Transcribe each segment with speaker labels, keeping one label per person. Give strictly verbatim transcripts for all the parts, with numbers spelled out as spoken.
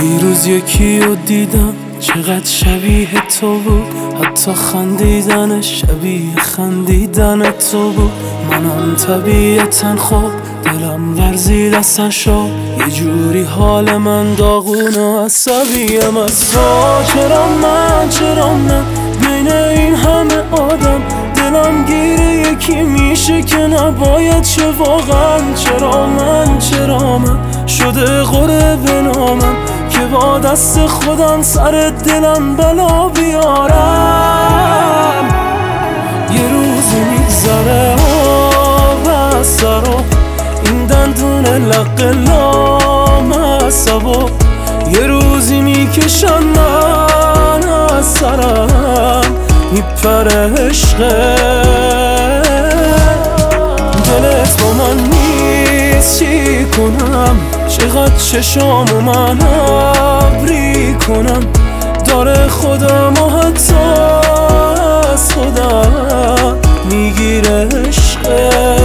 Speaker 1: دیروز یکی رو دیدم چقدر شبیه تو بود، حتی خندیدن شبیه خندیدن تو بود. منم طبیعتا خوب دلم ورزید اصلا شد، یه جوری حال من داغون و عصبیم از تو. چرا من چرا من بین این همه آدم دلم گیره یکی میشه که نباید شه واقعا. چرا من چرا من شده قره به نامم که با دست خودم سر دلم بلا بیارم. یه روزی میگذره آب از سرو این دندون لق لامصبو، یه روزی میکشن من از سرم میپره عشقه. دلت با من نیست چی کنم، چقدر چشامو من ابری کنم، داره خودم و حتی از خودم میگیره عشقه.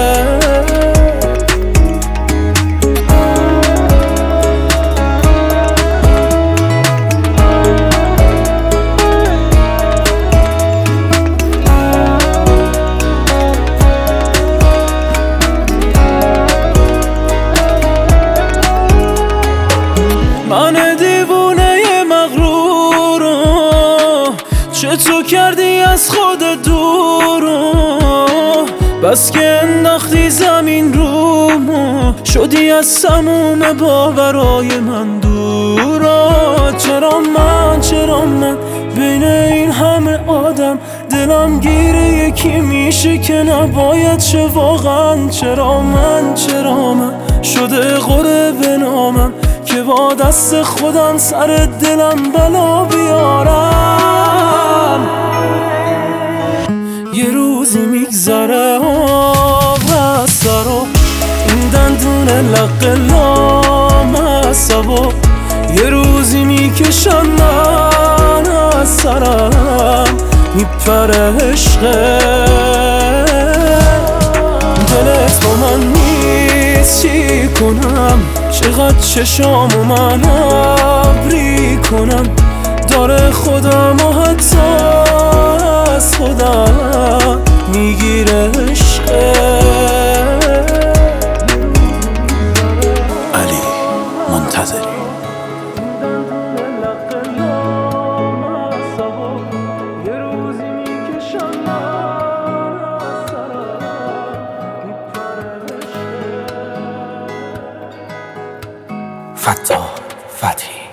Speaker 1: من دیوونه مغرورو چطور کردی از خود دورو، بس که انداختی زمین رومو شدی از سموم باورای من دورا. چرا من چرا من بین این همه آدم دلم گیره یکی میشه که نباید شه واقعا. چرا من چرا من شده قره به نامم که با دست خودم سر دلم بلا بیارم. یه روزی میگذره آب از سرو این دندون لق لامصبو، یه روزی میکشن من از سرم میپره عشقه. دلت با من نیست چی کنم، چقدر چشامو من ابری کنم، داره خودم و حتی از خودم میگیره عشقه.
Speaker 2: علی منتظری.
Speaker 1: فتاح فتحی